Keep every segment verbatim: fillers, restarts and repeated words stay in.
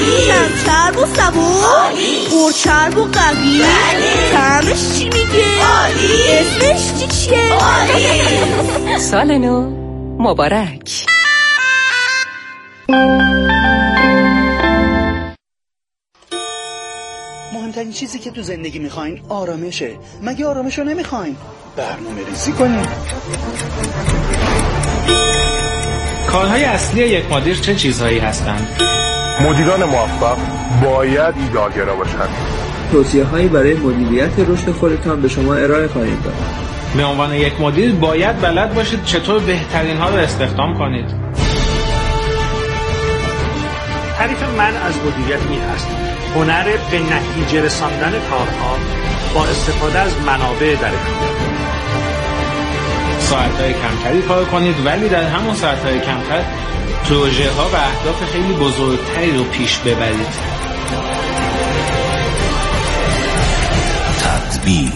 کم چرب و سبک، پر چرب و قوی، طعمش چی میگه؟ اسمش چی چیه؟ سال نو مبارک. مهمترین چیزی که تو زندگی میخواین آرامشه. مگه آرامشو نمیخواین؟ برنامه ریزی کنین. کارهای اصلی یک مدیر چه چیزهایی هستند؟ مدیران موفق باید ایده‌گرا باشند. توصیه‌هایی برای مدیریت رشد خودتان به شما ارائه خواهیم داد. به عنوان یک مدیر باید بلد باشید چطور بهترین ها رو استخدام کنید. تعریف من از مدیریت این است: هنر به نتیجه رساندن کارها با استفاده از منابع در اختیار. ساعت‌های کمتری کار کنید ولی در همون ساعت‌های کمتر پروژه‌ها و اهداف خیلی بزرگتری رو پیش ببرید. تدبیر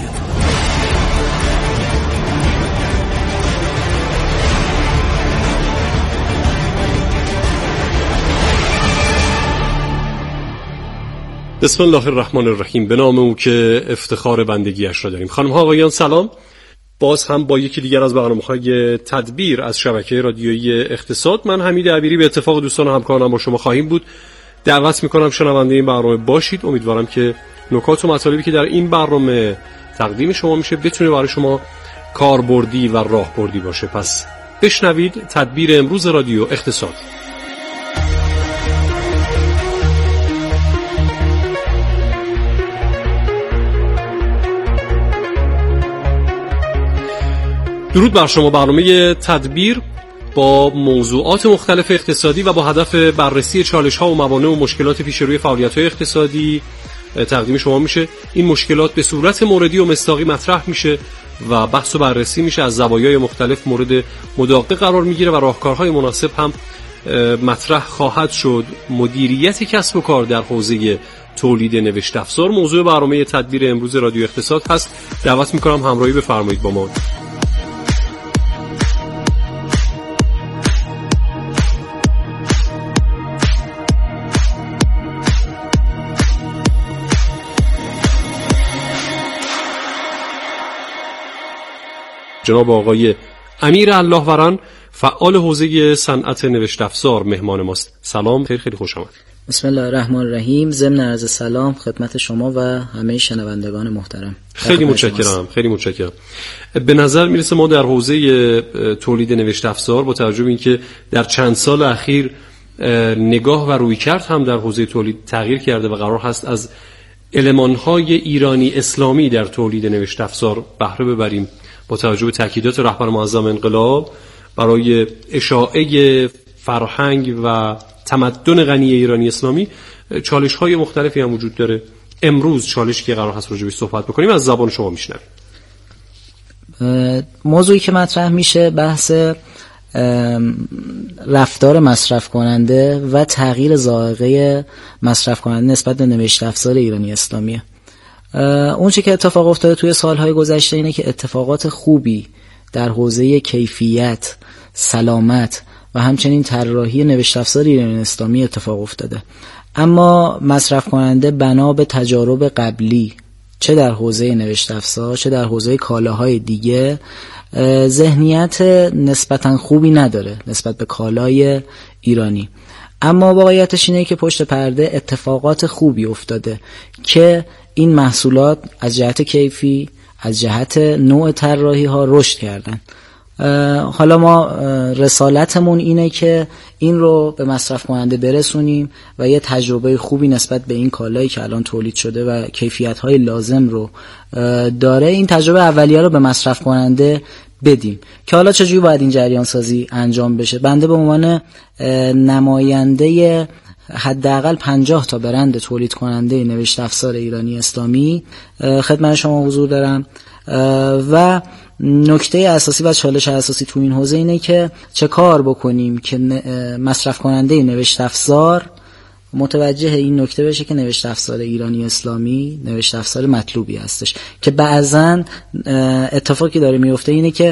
بسم الله الرحمن الرحیم. به نام او که افتخار بندگیش را داریم. خانم ها آقایان سلام. باز هم با یکی دیگر از برنامه‌های تدبیر از شبکه رادیویی اقتصاد، من حمید عبیری به اتفاق دوستان و همکارانم با شما خواهیم بود. دعوت می‌کنم شنونده این برنامه باشید. امیدوارم که نکات و مطالبی که در این برنامه تقدیم شما میشه بتونه برای شما کاربردی و راهبردی باشه. پس بشنوید تدبیر امروز رادیو اقتصاد. درود بر شما. برنامه تدبیر با موضوعات مختلف اقتصادی و با هدف بررسی چالش‌ها و موانع و مشکلات پیش روی فعالیت‌های اقتصادی تقدیم شما میشه. این مشکلات به صورت موردی و مصداقی مطرح میشه و بحث و بررسی میشه، از زوایای مختلف مورد مداقه قرار میگیره و راهکارهای مناسب هم مطرح خواهد شد. مدیریت کسب و کار در حوزه تولید نوشت افزار موضوع برنامه تدبیر امروز رادیو اقتصاد هست. دعوت میکنم همراهی بفرمایید با ما. جناب آقای امیر اللهوران فعال حوزه صنعت نوشت افزار مهمان ماست. سلام، خیلی خیلی خوش آمد. بسم الله الرحمن الرحیم. ضمن عرض سلام خدمت شما و همه شنوندگان محترم. خیلی متشکرم، خیلی متشکرم. به نظر میرسه ما در حوزه تولید نوشت افزار با توجه به اینکه در چند سال اخیر نگاه و رویکرد هم در حوزه تولید تغییر کرده و قرار هست از المان‌های ایرانی اسلامی در تولید نوشت افزار بهره ببریم، با توجه به تاکیدات رهبر معظم انقلاب برای اشاعه فرهنگ و تمدن غنی ایرانی اسلامی، چالش‌های مختلفی هم وجود داره. امروز چالشی که قرار هست راجع بهش صحبت بکنیم از زبان شما میشنویم. موضوعی که مطرح میشه بحث رفتار مصرف کننده و تغییر ذائقه مصرف کننده نسبت به نوشت افزار ایرانی اسلامیه. اون چی که اتفاق افتاده توی سالهای گذشته اینه که اتفاقات خوبی در حوزه کیفیت، سلامت و همچنین طراحی نوشت افزار ایرانی اسلامی اتفاق افتاده، اما مصرف کننده بنا به تجارب قبلی چه در حوزه نوشت افزار چه در حوزه کالاهای دیگه ذهنیت نسبتاً خوبی نداره نسبت به کالای ایرانی. اما واقعیتش اینه که پشت پرده اتفاقات خوبی افتاده که این محصولات از جهت کیفی، از جهت نوع طراحی ها رشد کردن. حالا ما رسالتمون اینه که این رو به مصرف کننده برسونیم و یه تجربه خوبی نسبت به این کالایی که الان تولید شده و کیفیت های لازم رو داره، این تجربه اولیه رو به مصرف کننده بدیم که حالا چجوری باید این جریان سازی انجام بشه. بنده به عنوان نماینده حداقل پنجاه تا برند تولید کننده نوشت افزار ایرانی اسلامی خدمت شما حضور دارم و نکته اساسی و چالش اساسی تو این حوزه اینه که چه کار بکنیم که مصرف کننده نوشت افزار متوجه این نکته بشه که نوشت افزار ایرانی اسلامی نوشت افزار مطلوبی هستش، که بعضن اتفاقی داره میفته اینه که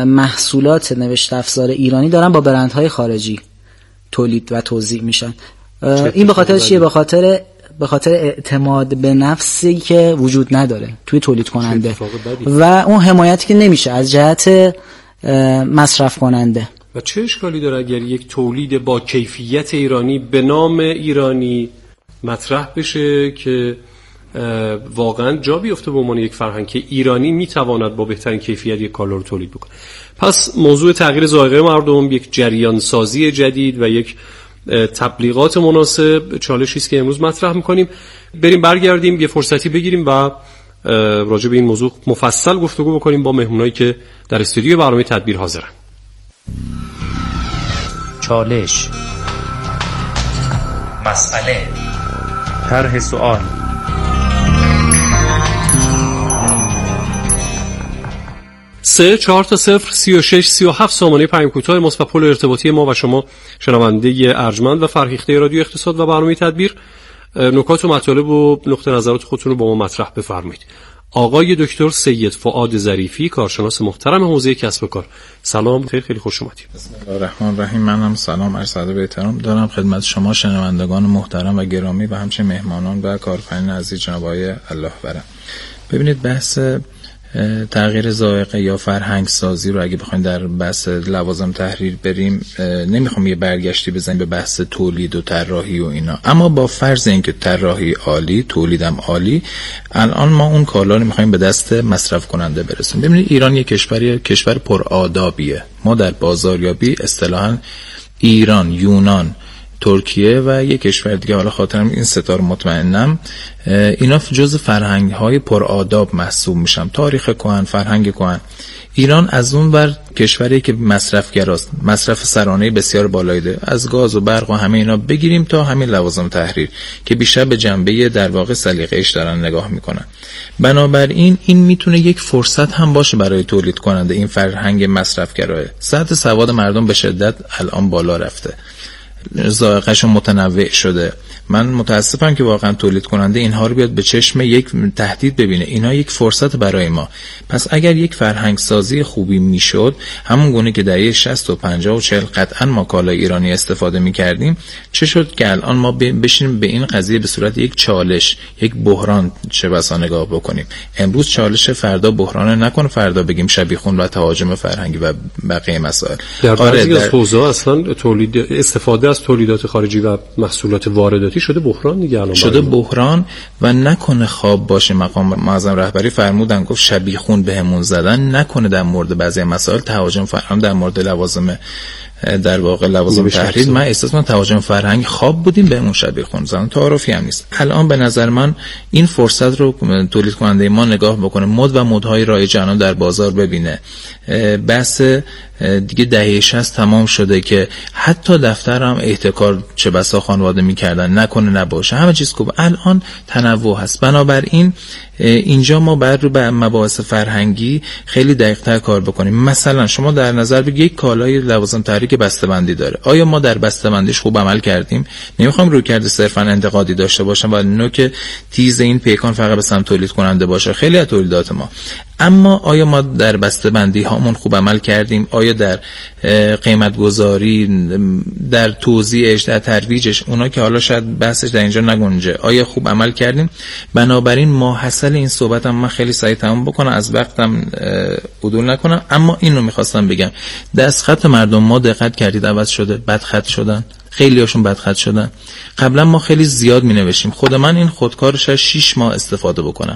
محصولات نوشت افزار ایرانی دارن با برندهای خارجی تولید و توزیع میشن این به خاطر چیه؟ به خاطر به خاطر اعتماد به نفسی که وجود نداره توی تولید کننده و اون حمایتی که نمیشه از جهت مصرف کننده. و چه اشکالی داره اگر یک تولید با کیفیت ایرانی به نام ایرانی مطرح بشه که واقعا جا بیفته به عنوان یک فرهنگ که ایرانی میتواند با بهترین کیفیت یک کالا رو تولید بکنه؟ پس موضوع تغییر ذائقه مردم یک جریان سازی جدید و یک تبلیغات مناسب چالشی است که امروز مطرح میکنیم. بریم برگردیم یه فرصتی بگیریم و راجع به این موضوع مفصل گفتگو بکنیم با مهمونایی که در استودیو برنامه تدبیر حاضرن. چالش، مسئله، طرح سوال. سه چهار تا صفر سی و شش سی و هفت سامانه پیام کوتاه ماست و پل ارتباطی ما و شما شنونده ارجمند و فرهیخته رادیو اقتصاد و برنامه تدبیر. نکات و مطالب و نقطه نظرات خودتون رو با ما مطرح بفرمایید. آقای دکتر سید فؤاد ظریفی، کارشناس محترم حوزه کسب و کار. سلام، خیلی خیلی خوش اومدید. بسم الله الرحمن الرحیم. منم سلام عرض ادب و احترام دارم خدمت شما شنوندگان محترم و گرامی و همچنین مهمانان و کارآفرینان عزیز جناب آقای الله برم. ببینید بحث تغییر ذائقه یا فرهنگ سازی رو اگه بخوایم در بحث لوازم تحریر بریم، نمیخوام یه برگشتی بزنیم به بحث تولید و طراحی و اینا، اما با فرض اینکه طراحی عالی، تولیدم عالی، الان ما اون کالا رو میخوایم به دست مصرف کننده برسونیم. ببینید ایران یک کشوری کشور پرآدابیه. ما در بازاریابی اصطلاحاً ایران، یونان، ترکیه و یک کشور دیگه، حالا خاطرم این ستاره مطمئنم، اینا جز فرهنگ های پرآداب محسوب میشن. تاریخ کهن، فرهنگ کهن. ایران از اون ور کشوری که مصرفگراست، مصرف سرانه بسیار بالایی ده، از گاز و برق و همه اینا بگیریم تا همین لوازم تحریر که بیشتر به جنبه در واقع سلیقه‌اش دارن نگاه میکنن. بنابراین این میتونه یک فرصت هم باشه برای تولید کننده این فرهنگ مصرفگراه. سطح سواد مردم به شدت الان بالا رفته، ذائقه‌شون متنوع شده. من متاسفم که واقعا تولید کننده اینها رو بیاد به چشم یک تهدید ببینه. اینا یک فرصت برای ما. پس اگر یک فرهنگ سازی خوبی میشد، همون گونه که دهه شصت و پنجاه و چهل قطعا ما کالای ایرانی استفاده میکردیم، چه شد که الان ما بشینیم به این قضیه به صورت یک چالش، یک بحران چه بسا نگاه بکنیم. امروز چالش، فردا بحران نکنه، فردا بگیم شبیخون و تهاجم فرهنگی و بقیه مسائل. در بعضی از حوزه‌ها اصلا تولید استفاده از تولیدات خارجی و محصولات وارداتی شده بحران دیگه. الان شده بحران و نکنه خواب باشه. مقام معظم رهبری فرمودن، گفت شبیخون بهمون زدن، نکنه در مورد بعضی مسائل تهاجم فرهنگ، در مورد لوازم در واقع لوازم تحریر من احساس من تهاجم فرهنگ خواب بودیم بهمون شبیخون زدن. تعارفی هم نیست. الان به نظر من این فرصت رو تولید کننده ما نگاه بکنه، مد و مدهای رایج الان در بازار ببینه. بحث دیگه دهه شصت تمام شده که حتی دفتر هم احتکار چه بسا خانواده میکردن، نکنه نباشه، همه چیز خوب. الان تنوع هست. بنابراین اینجا ما بر رو به مباحث فرهنگی خیلی دقیق‌تر کار بکنیم. مثلا شما در نظر بگیرید یک کالای لوازم تحریر که بسته‌بندی داره، آیا ما در بسته‌بندیش خوب عمل کردیم؟ نمیخوام رویکرد صرفاً انتقادی داشته باشم و نوک تیز این پیکان فقط به سمت تولید کننده باشه، خیلی از تولیدات ما. اما آیا ما در بسته‌بندی هامون خوب عمل کردیم؟ آیا در قیمت گذاری، در توزیعش، در ترویجش، اونا که حالا شاید بحثش در اینجا نگنجه، آیا خوب عمل کردیم؟ بنابراین ماحصل این صحبتم من خیلی سریع تمام بکنم، از وقتم عدول نکنم، اما اینو میخواستم بگم. دست خط مردم ما دقت کردید عوض شده، بد خط شدن. خیلی هاشون بد خط شدن. قبلا ما خیلی زیاد می نوشتیم. خود من این خودکارش از شش ماه استفاده بکنم.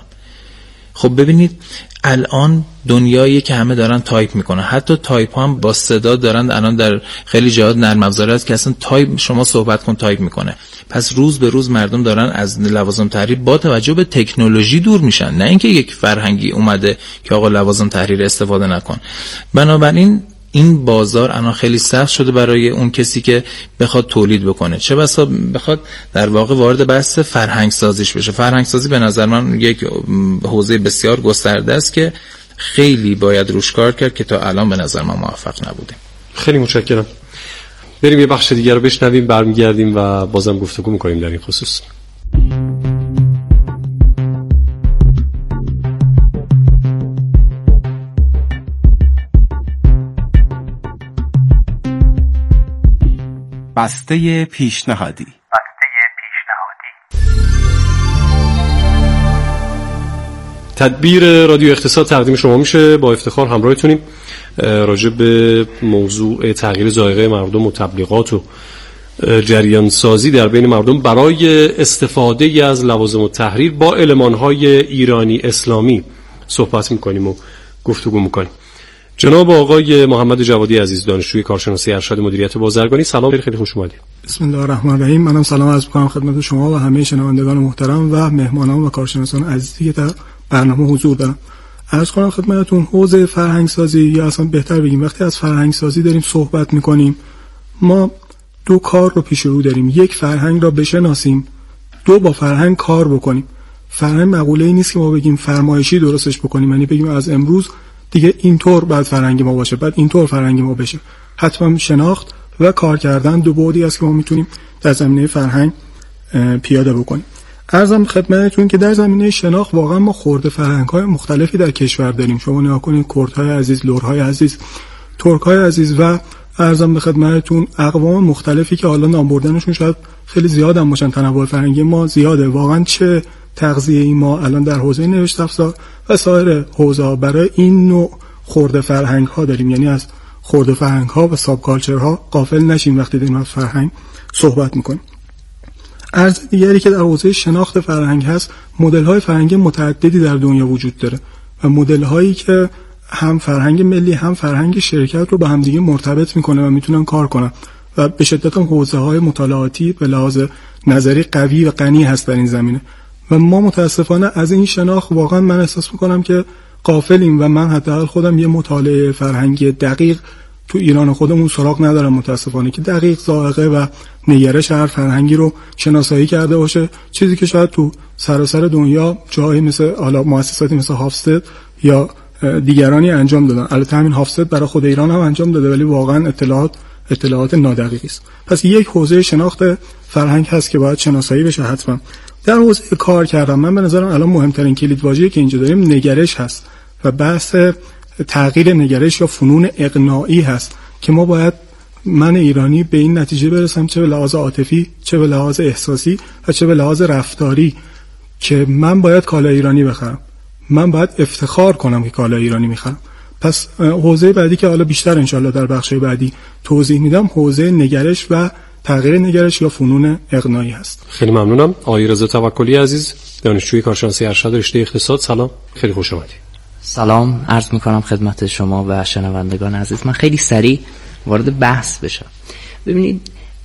خب ببینید الان دنیایی که همه دارن تایپ میکنن، حتی تایپ هم با صدا دارن. الان در خیلی جاهات نرم افزاری هست که اصلا تایپ، شما صحبت کن تایپ میکنه. پس روز به روز مردم دارن از لوازم تحریر با توجه به تکنولوژی دور میشن، نه اینکه یک فرهنگی اومده که آقا لوازم تحریر استفاده نکن. بنابراین این بازار الان خیلی سخت شده برای اون کسی که بخواد تولید بکنه، چه بسا بخواد در واقع وارد بحث فرهنگ سازیش بشه. فرهنگ سازی به نظر من یک حوزه بسیار گسترده است که خیلی باید روش کار کرد که تا الان به نظر من موفق نبودیم. خیلی متشکرم. بریم یه بخش دیگر رو بشنویم، برمیگردیم و بازم گفتگو می‌کنیم در این خصوص. بسته پیشنهادی. تدبیر رادیو اقتصاد تقدیم شما میشه. با افتخار همراهتونیم راجع به موضوع تغییر ذائقه مردم و تبلیغات و جریان سازی در بین مردم برای استفاده از لوازم التحریر با المان‌های ایرانی اسلامی صحبت میکنیم و گفتگو میکنیم. جناب آقای محمد جوادی عزیز، دانشجوی کارشناسی ارشد مدیریت بازرگانی، سلام، خیلی خیلی خوش اومدید. بسم الله الرحمن الرحیم. منم سلام عرض می‌کنم خدمت شما و همه شنوندگان محترم و مهمانان و کارشناسان عزیزی که در برنامه حضور دارن. عرض کنم خدمتتون حوزه فرهنگ سازی، یا اصلا بهتر بگیم وقتی از فرهنگ سازی داریم صحبت می‌کنیم، ما دو کار رو پیش رو داریم. یک، فرهنگ را بشناسیم، دو، با فرهنگ کار بکنیم. فرهنگ مقوله‌ای نیست که ما بگیم فرمایشی درستش بکنیم، یعنی بگیم از امروز دیگه اینطور بعد فرهنگ ما باشه، بعد اینطور فرهنگ ما بشه. حتما شناخت و کار کردن دو بعدی است که ما میتونیم در زمینه فرهنگ پیاده بکنیم. عرضم خدمتتون که در زمینه شناخت واقعا ما خورده فرهنگ‌های مختلفی در کشور داریم. شما نگاه کنید کردهای عزیز، لرهای عزیز، ترک‌های عزیز و عرضم به خدمتتون اقوام مختلفی که حالا نام بردنشون شاید خیلی زیاد هم باشن. تنوع فرهنگی ما زیاده. واقعا چه تغذیه‌ای ما الان در حوزه نوشت افزار و سایر حوزه‌ها برای این نوع خورده فرهنگ‌ها داریم. یعنی از خورده فرهنگ‌ها و ساب کالچرها غافل نشیم وقتی داریم از فرهنگ صحبت می‌کنیم. عرض دیگری که در حوزه شناخت فرهنگ هست، مدل‌های فرهنگی متعددی در دنیا وجود داره و مدل‌هایی که هم فرهنگ ملی هم فرهنگ شرکت رو به هم دیگه مرتبط می‌کنه و میتونن کار کنن و به شدت هم حوزه‌های مطالعاتی به لحاظ نظری قوی و غنی هست در این زمینه. و ما متاسفانه از این شناخت واقعا من احساس میکنم که غافلیم و من حداقل خودم یه مطالعه فرهنگی دقیق تو ایران خودمون سراغ ندارم متاسفانه که دقیق ذائقه و نگرش هر فرهنگی رو شناسایی کرده باشه، چیزی که شاید تو سراسر دنیا جایی مثل حالا مؤسساتی مثل هافستد یا دیگرانی انجام دادن. البته همین هافستد برای خود ایران هم انجام داده ولی واقعا اطلاعات اطلاعات نادقیقی است. پس یک حوزه شناخت فرهنگ هست که باید شناسایی بشه حتما. در حوزه کار کردم من به نظرم الان مهمترین کلیدواژه‌ای که اینجا داریم نگرش هست و بحث تغییر نگرش یا فنون اقناعی هست که ما باید من ایرانی به این نتیجه برسم، چه به لحاظ عاطفی، چه به لحاظ احساسی و چه به لحاظ رفتاری، که من باید کالا ایرانی بخرم، من باید افتخار کنم که کالا ایرانی میخرم. پس حوزه بعدی که حالا بیشتر انشالله در بخش بعدی توضیح میدم حوزه نگرش و تغییر نگرش یا فنون اقناعی هست. خیلی ممنونم. آقای رضا توکلی عزیز، دانشجوی کارشناسی ارشد رشته اقتصاد، سلام، خیلی خوش آمدید. سلام عرض میکنم خدمت شما و شنوندگان عزیز. من خیلی سریع وارد بحث بشم. ببینید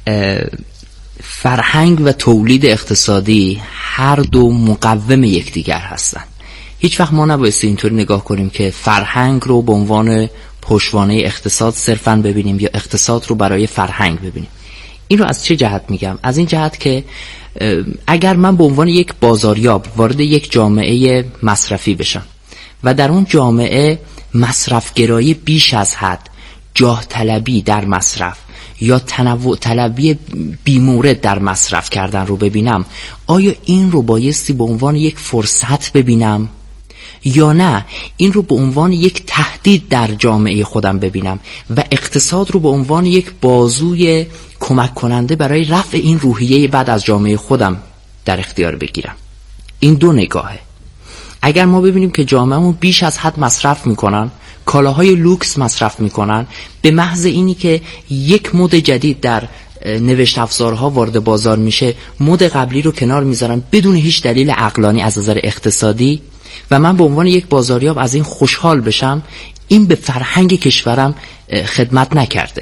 فرهنگ و تولید اقتصادی هر دو مقوم یکدیگر هستند. هیچ وقت ما نبایستی اینطوری نگاه کنیم که فرهنگ رو به عنوان پشتوانه اقتصاد صرفاً ببینیم یا اقتصاد رو برای فرهنگ ببینیم. این رو از چه جهت میگم؟ از این جهت که اگر من به عنوان یک بازاریاب وارد یک جامعه مصرفی بشم و در اون جامعه مصرفگرایی بیش از حد، جاه طلبی در مصرف یا تنوع طلبی بیمورد در مصرف کردن رو ببینم، آیا این رو بایستی به عنوان یک فرصت ببینم یا نه این رو به عنوان یک تهدید در جامعه خودم ببینم و اقتصاد رو به عنوان یک بازوی کمک کننده برای رفع این روحیه بعد از جامعه خودم در اختیار بگیرم؟ این دو نگاهه. اگر ما ببینیم که جامعهمون بیش از حد مصرف میکنن، کالاهای لوکس مصرف میکنن، به محض اینی که یک مد جدید در نوشت افزارها وارد بازار میشه مد قبلی رو کنار میذارن بدون هیچ دلیل عقلانی از نظر اقتصادی و من به عنوان یک بازاریاب از این خوشحال بشم، این به فرهنگ کشورم خدمت نکرده.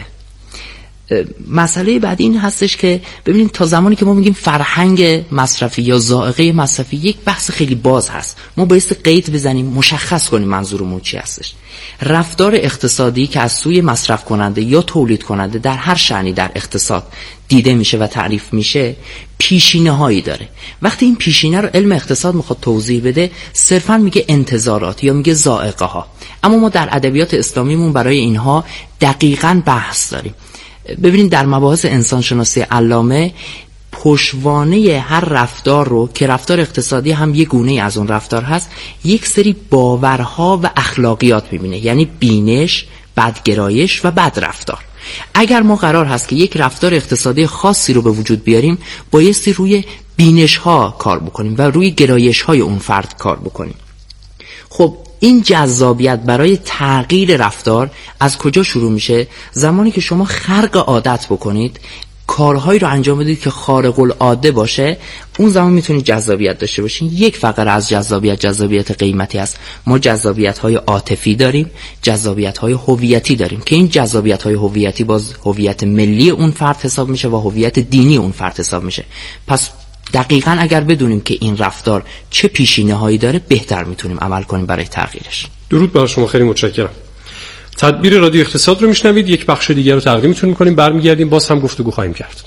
مسئله بعد این هستش که ببینید تا زمانی که ما میگیم فرهنگ مصرفی یا ذائقه مصرفی، یک بحث خیلی باز هست. ما بایستی قید بزنیم، مشخص کنیم منظورمون چی هستش. رفتار اقتصادی که از سوی مصرف کننده یا تولید کننده در هر شأنی در اقتصاد دیده میشه و تعریف میشه پیشینه هایی داره. وقتی این پیشینه رو علم اقتصاد میخواد توضیح بده صرفا میگه انتظارات یا میگه ذائقه ها، اما ما در ادبیات اسلامیمون برای اینها دقیقاً بحث داریم. ببینید در مباحث انسانشناسی علامه پشتوانه هر رفتار رو که رفتار اقتصادی هم یک گونه از اون رفتار هست، یک سری باورها و اخلاقیات میبینه، یعنی بینش، بدگرایش و بد رفتار. اگر ما قرار هست که یک رفتار اقتصادی خاصی رو به وجود بیاریم، بایستی روی بینش ها کار بکنیم و روی گرایش های اون فرد کار بکنیم. خب این جذابیت برای تغییر رفتار از کجا شروع میشه؟ زمانی که شما خرق عادت بکنید، کارهایی رو انجام بدید که خارق العاده باشه، اون زمان میتونید جذابیت داشته باشین. یک فقره از جذابیت جذابیت قیمتی است. ما جذابیت‌های عاطفی داریم، جذابیت‌های هویتی داریم که این جذابیت‌های هویتی باز هویت ملی اون فرد حساب میشه و هویت دینی اون فرد حساب میشه. پس دقیقاً اگر بدونیم که این رفتار چه پیشینه‌هایی داره، بهتر میتونیم عمل کنیم برای تغییرش. درود بر شما، خیلی متشکرم. تدبیر رادیو اقتصاد رو میشنوید. یک بخش دیگر رو تقدیمتون می‌کنیم، برمیگردیم باز هم گفتگو خواهیم کرد.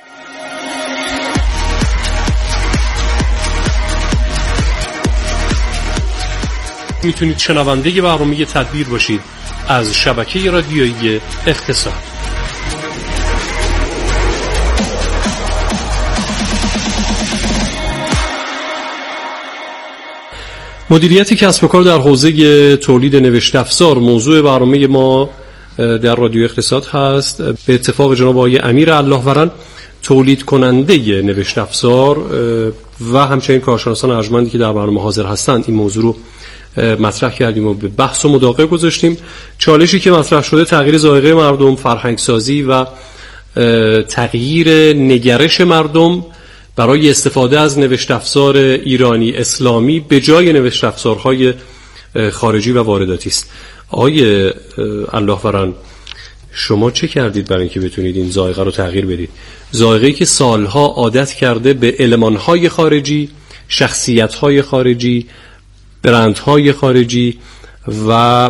میتونید شنونده برنامه تدبیر باشید از شبکه رادیویی اقتصاد. مدیریت کسب و کار در حوزه تولید نوشته افزار موضوع برنامه ما در رادیو اقتصاد هست. به اتفاق جناب آقای امیر اللهورن، تولید کننده نوشته افزار و همچنین کارشناسان ارجمندی که در برنامه حاضر هستند، این موضوع رو مطرح کردیم و به بحث و مداقه گذاشتیم. چالشی که مطرح شده تغییر ذائقه مردم، فرهنگ سازی و تغییر نگرش مردم برای استفاده از نوشته افزار ایرانی اسلامی به جای نوشته افزارهای خارجی و وارداتی است. آقای اللهورن، شما چه کردید برای اینکه بتونید این ذائقه رو تغییر بدید؟ ذائقه‌ای که سالها عادت کرده به المان‌های خارجی، شخصیت‌های خارجی، برندهای خارجی و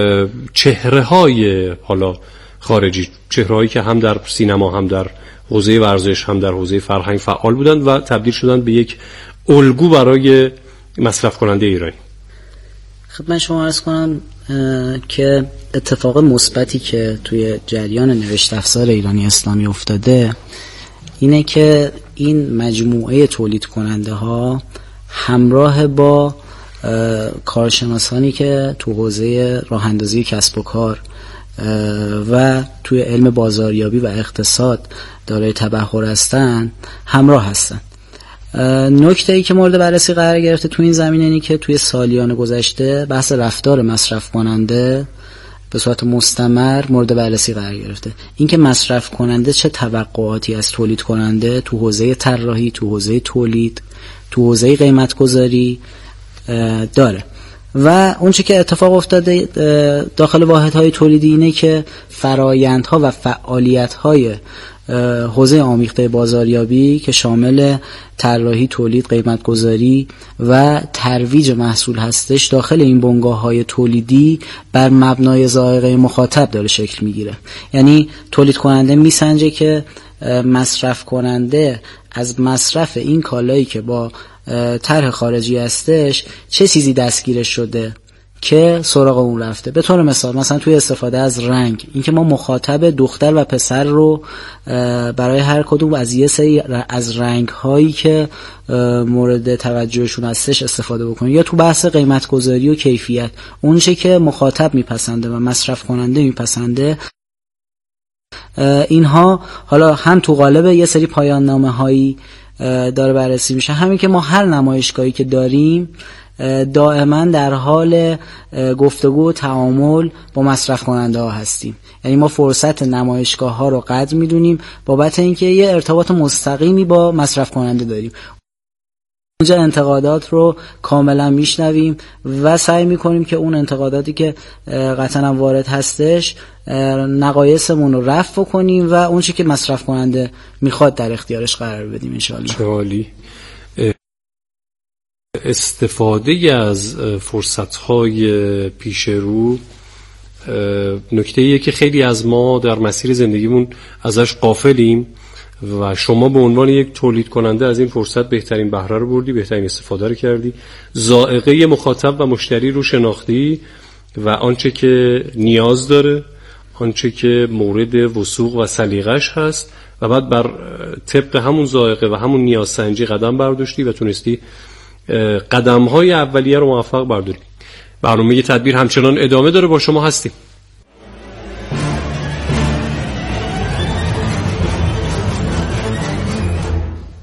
چهره‌های حالا خارجی، چهره‌هایی که هم در سینما، هم در حوزه ورزش، هم در حوزه فرهنگ فعال بودند و تبدیل شدند به یک الگو برای مصرف کننده ایرانی. خدمت شما عرض کنم که اتفاق مثبتی که توی جریان نوشته افزار ایرانی اسلامی افتاده اینه که این مجموعه تولید کننده ها همراه با کارشناسانی که تو حوزه راه اندازی کسب و کار و توی علم بازاریابی و اقتصاد دارای تبحر هستن همراه هستن. نکته‌ای که مورد بررسی قرار گرفته تو این زمینه اینه که توی سالیان گذشته بحث رفتار مصرف کننده به صورت مستمر مورد بررسی قرار گرفته. اینکه مصرف کننده چه توقعاتی از تولید کننده تو حوزه طراحی، تو حوزه تولید، تو حوزه قیمت گذاری داره و اون چه که اتفاق افتاده داخل واحدهای تولیدی اینه که فرایندها و فعالیت‌های حوزه آمیخته بازاریابی که شامل طراحی، تولید، قیمت گذاری و ترویج محصول هستش داخل این بنگاه‌های تولیدی بر مبنای ذائقه مخاطب داره شکل میگیره. یعنی تولید کننده میسنجه که مصرف کننده از مصرف این کالایی که با طرح خارجی هستش چه چیزی دستگیرش شده که سراغ اون رفته. به طور مثال مثلا توی استفاده از رنگ، اینکه ما مخاطب دختر و پسر رو برای هر کدوم از یه سری از رنگ هایی که مورد توجهشون هستش استفاده بکنیم، یا تو بحث قیمت گذاری و کیفیت، اون چه که مخاطب میپسنده و مصرف کننده میپسنده، اینها حالا هم تو قالب یه سری پایان نامه هایی داره بررسی میشه، همین که ما هر نمایشگاهی که داریم دائما در حال گفتگو و تعامل با مصرف کننده ها هستیم. یعنی ما فرصت نمایشگاه ها رو قدر میدونیم بابت اینکه یه ارتباط مستقیمی با مصرف کننده داریم. اونجا انتقادات رو کاملا میشنویم و سعی میکنیم که اون انتقاداتی که قطعا وارد هستش نقایصمون رو رفع کنیم و اون چیزی که مصرف کننده میخواد در اختیارش قرار بدیم انشالله. چه عالی. استفاده از فرصت‌های پیش رو نکته‌ایه که خیلی از ما در مسیر زندگیمون ازش غافلیم و شما به عنوان یک تولید کننده از این فرصت بهترین بهره رو بردی، بهترین استفاده رو کردی، ذائقه مخاطب و مشتری رو شناختی و آنچه که نیاز داره، آنچه که مورد وثوق و سلیقش هست و بعد بر طبق همون ذائقه و همون نیاز سنجی قدم برداشتی و تونستی قدم‌های اولیه رو موفق برداری. برنامه تدبیر همچنان ادامه داره، با شما هستیم.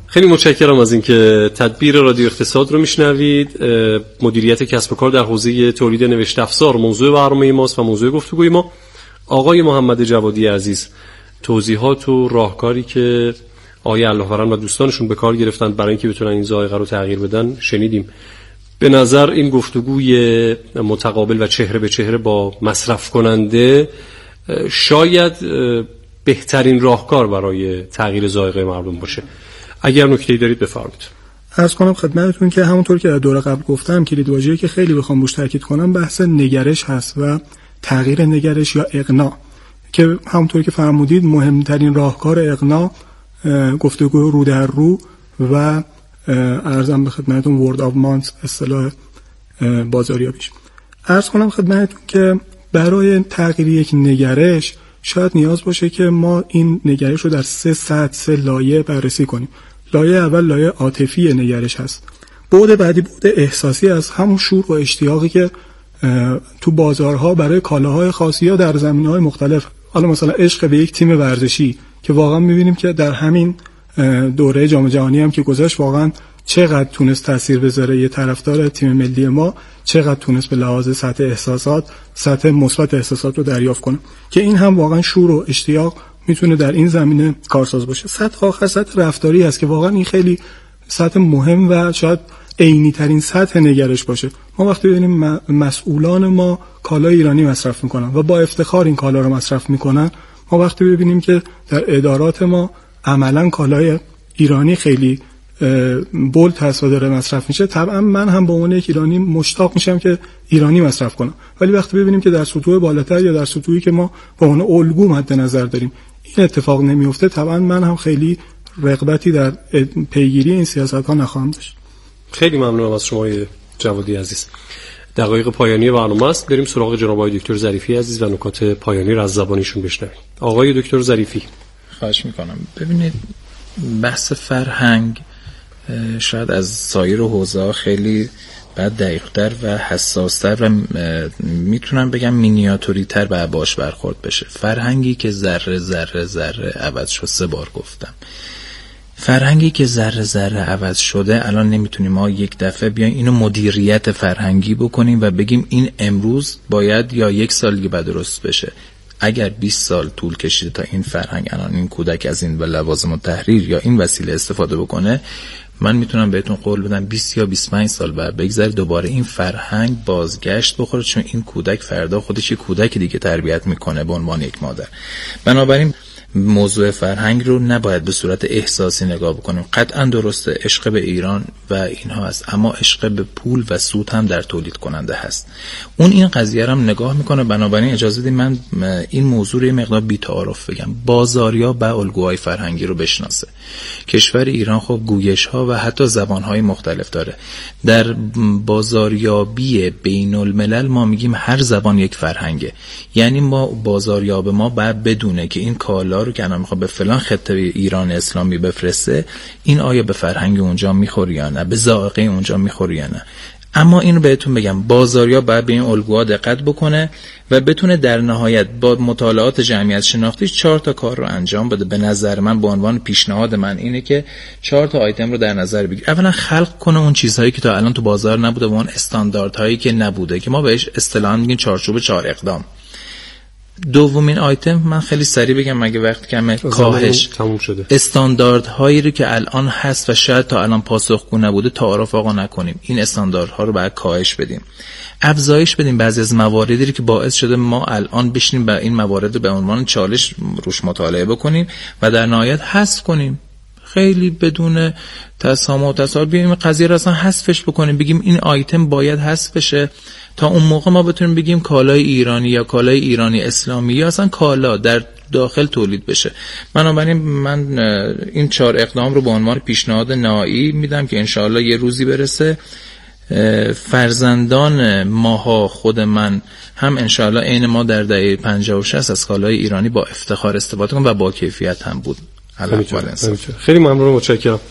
خیلی متشکرم از اینکه تدبیر رادیو اقتصاد رو میشنوید. مدیریت کسب و کار در حوزه تولید نوشت افزار موضوع برنامه ماست و موضوع گفتگوی ما. آقای محمد جوادی عزیز، توضیحات و راهکاری که آقای اللهوران و دوستانشون به کار گرفتن برای اینکه بتونن این ذائقه رو تغییر بدن شنیدیم. به نظر این گفتگوی متقابل و چهره به چهره با مصرف کننده شاید بهترین راهکار برای تغییر ذائقه مردم باشه. اگر نکته‌ای دارید بفرمایید. عرض کنم خدمتتون که همونطور که در دوره قبل گفتم کلیدواژه‌ای که خیلی بخوام روش تاکید کنم بحث نگرش هست و تغییر نگرش یا اقناع، که همونطور که فرمودید مهمترین راهکار اقناع گفتگو رو در رو و عرضم به خدمتتون ورد آف مانت اصطلاح بازاریابیش. عرض کنم خدمتتون که برای تغییر یک نگرش شاید نیاز باشه که ما این نگرش رو در سه سطح، سه لایه بررسی کنیم. لایه اول لایه عاطفی نگرش هست. بعد بعدی بعد احساسی از همون شور و اشتیاقی که تو بازارها برای کالاهای خاصی یا در زمینه‌های مختلف، حالا مثلا عشق به یک تیم ورزشی که واقعا می‌بینیم که در همین دوره جام جهانی هم که گذشت واقعا چقدر تونست تاثیر بذاره یه طرفدار تیم ملی ما، چقدر تونست به لحاظ سطح احساسات، سطح مثبت احساسات رو دریافت کنه، که این هم واقعا شور و اشتیاق میتونه در این زمینه کارساز باشه. سطح آخر سطح رفتاری هست که واقعا این خیلی سطح مهم و شاید عینی ترین سطح نگرش باشه. ما وقتی ببینیم مسئولان ما کالای ایرانی مصرف میکنن و با افتخار این کالا رو مصرف میکنن، ما وقتی ببینیم که در ادارات ما عملا کالای ایرانی خیلی بولد هست و داره مصرف میشه، طبعا من هم به عنوان یک ایرانی مشتاق میشم که ایرانی مصرف کنم. ولی وقتی ببینیم که در سطوح بالاتر یا در سطوحی که ما به عنوان الگو مد نظر داریم این اتفاق نمیفته، طبعا من هم خیلی رغبتی در پیگیری این سیاست ها نخواهم داشت. خیلی ممنونم از شما جوادی عزیز. دقایق پایانی برنامه است. بریم سراغ جناب آقای دکتر ظریفی عزیز و نکات پایانی را از زبانشون بشنویم. آقای دکتر ظریفی. خواهش میکنم. ببینید بحث فرهنگ شاید از سایر حوزه‌ها خیلی بعد دقیق‌تر و حساس‌تر و میتونم بگم مینیاتوری‌تر به باش برخورد بشه. فرهنگی که ذره ذره ذره عوض شد، سه بار گفتم. فرهنگی که ذره ذره عوض شده، الان نمیتونیم ما یک دفعه بیایم اینو مدیریت فرهنگی بکنیم و بگیم این امروز باید یا یک سال دیگه بعد درست بشه. اگر بیست سال طول کشیده تا این فرهنگ، الان این کودک از این لوازم التحریر یا این وسیله استفاده بکنه، من میتونم بهتون قول بدم بیست یا بیست و پنج سال بعد بگذره دوباره این فرهنگ بازگشت بخوره، چون این کودک فردا خودش یک کودک دیگه تربیت میکنه به عنوان یک مادر. بنابراین موضوع فرهنگ رو نباید به صورت احساسی نگاه بکنیم. قطعا درسته عشق به ایران و اینها هست، اما عشق به پول و سود هم در تولید کننده هست. اون این قضیه رو هم نگاه میکنه. بنابراین اجازه بدید من این موضوع رو یه مقدار بی‌تعارف بگم. بازاریا و الگوهای فرهنگی رو بشناسه. کشور ایران خب گویش ها و حتی زبان های مختلف داره. در بازاریابی بین الملل ما میگیم هر زبان یک فرهنگه. یعنی ما بازاریاب ما باید بدونه که این کالا رو که الان میخواد به فلان خطه ایران اسلامی بفرسته، این آیا به فرهنگ اونجا میخوره یا نه، به ذائقه اونجا میخوره یا نه. اما اینو بهتون بگم، بازاریا باید به این الگوها دقت بکنه و بتونه در نهایت با مطالعات جمعیت شناختی چهار تا کار رو انجام بده. به نظر من، به عنوان پیشنهاد من اینه که چهار تا آیتم رو در نظر بگیره. اولا خلق کنه اون چیزهایی که تا الان تو بازار نبوده و اون استانداردهایی که نبوده که ما بهش اصطلاحاً میگیم چارچوب چهار اقدام. دومین آیتم من خیلی سریع بگم مگه وقت کمه، کاهش تموم شده. استانداردهایی رو که الان هست و شاید تا الان پاسخگو نبوده تعارف آقا نکنیم، این استانداردها رو باید کاهش بدیم، افزایش بدیم. بعضی از مواردی که باعث شده ما الان بشینیم و این موارد رو به عنوان چالش روش مطالعه بکنیم و در نهایت حذف کنیم. خیلی بدون تسامح و تساهل بیایم قضیه رو اصلا حذفش بکنیم، بگیم این آیتم باید حذف بشه تا اون موقع ما بتونیم بگیم کالای ایرانی یا کالای ایرانی اسلامی یا اصلا کالا در داخل تولید بشه. بنابراین من این چهار اقدام رو به عنوان پیشنهاد نهایی میدم که انشاءالله یه روزی برسه فرزندان ماها، خود من هم انشاءالله عین ما در دهه پنجاه و شصت از کالای ایرانی با افتخار استفاده کنیم و با کیفیت هم بود. خیلی ممنون، متشکرم.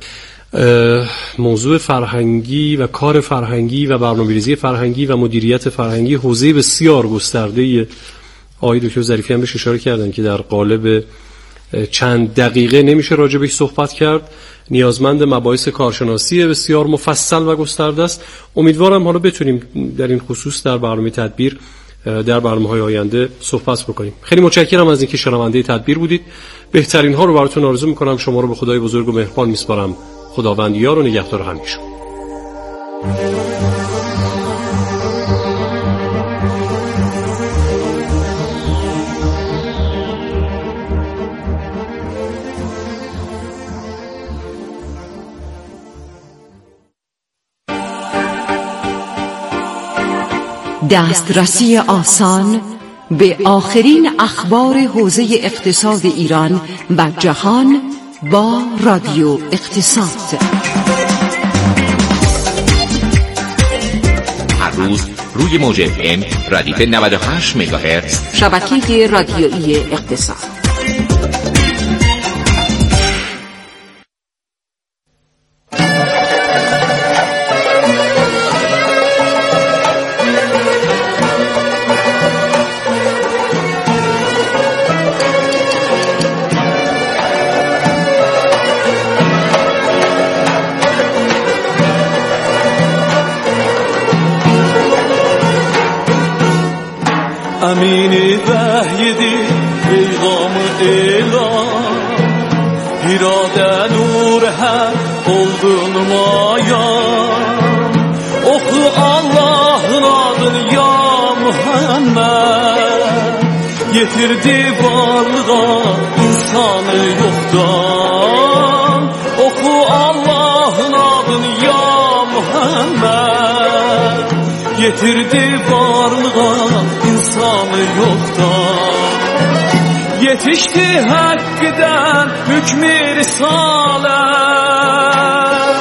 موضوع فرهنگی و کار فرهنگی و برنامه‌ریزی فرهنگی و مدیریت فرهنگی حوزه بسیار گسترده. آقای دکتر ظریفی هم بهش اشاره کردن که در قالب چند دقیقه نمیشه راجبش صحبت کرد. نیازمند مباحث کارشناسی بسیار مفصل و گسترده است. امیدوارم حالا بتونیم در این خصوص در برنامه تدبیر در برنامه‌های آینده صحبت بکنیم. خیلی متشکرم از اینکه شنونده تدبیر بودید. بهترین ها رو براتون آرزو میکنم. شما رو به خدای بزرگ و مهربان میسپارم. خداوند یار و نگهدار همیشه. دسترسی آسان به آخرین اخبار حوزه اقتصاد ایران و جهان با رادیو اقتصاد. هر روز روی موج اف ام ردیف نود و هشت مگاهرتز شبکه رادیویی اقتصاد. امینی وحیدی پیغام اعلام irade nur her oldun mayan oku Allah'ın adını ya Muhammed getirdi varlığa insanı yoktan oku Allah'ın adını ya Muhammed getirdi varlığa insanı yoktan yetişti hakkıdan hükmü risalet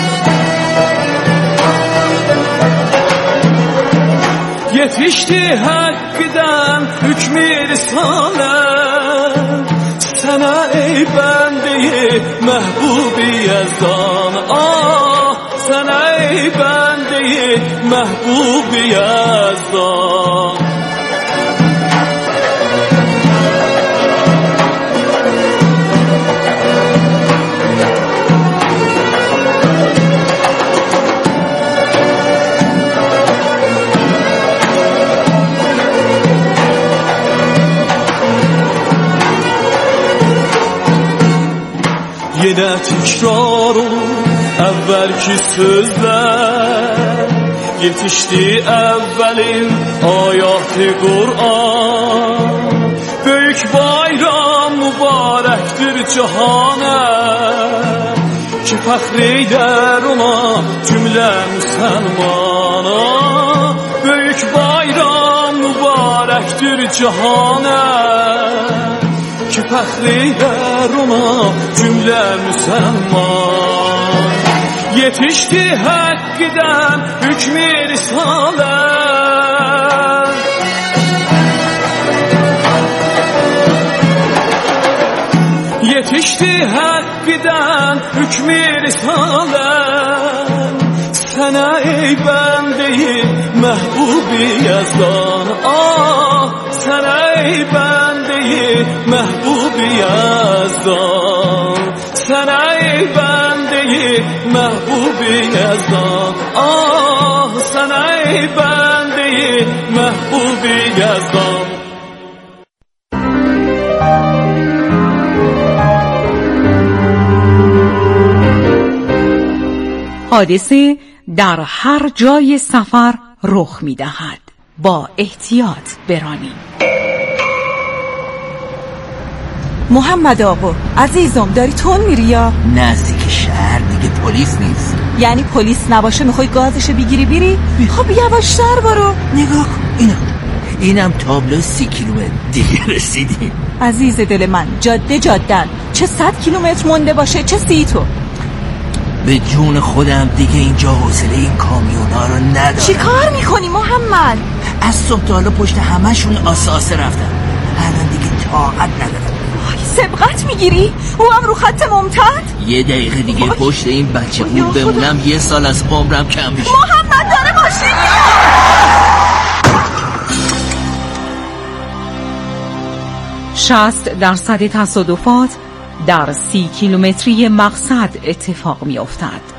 yetişti hakkıdan hükmü risalet sana ey bendeyi mehbubi yazdan ah sana ey bendeyi mehbubi yazdan Yine tekrar olur evvelki sözler yetişti evvelin ayatı Kur'an büyük bayram mübarektir cihana ki fəxreyler ona cümle Müslümana büyük bayram mübarektir cihana ki fəxreyler ona cümle Müslüman yetişti hakkıdan hükmü risalet yetişti hakkıdan hükmü risalet sana ey bendeyi mehbubi yazdan ah sana ey bendeyi mehbubi yazdan sana ey bendeyi mehbubi yazdan ah sana ey bendeyi mehbubi yazdan حادثه در هر جای سفر رخ می دهد. با احتیاط برانید. محمد آقا عزیزم داری تون میری یا؟ نزدیک شهر دیگه پلیس نیست. یعنی پلیس نباشه میخوای گازشو بگیری بیری؟ خب یواشتر برو. نگاه کن اینم اینم تابلو سی کیلومتر دیگه رسیدیم. عزیز دل من جاده جادن چه صد کیلومتر مونده باشه چه سی تو. به جون خودم دیگه اینجا حوصله این کامیونا رو ندارم. چی کار میکنی محمد؟ از صبح تا حالا پشت همشون آساسه رفتم الان دیگه طاقت ندارم. سبقت میگیری؟ او هم رو خط ممتد؟ یه دقیقه دیگه آی. پشت این بچه بود بمونم یه سال از عمرم کم میشه. محمد داره ماشین شصت درصد تصادفات در سی کیلومتری مقصد اتفاق می افتد.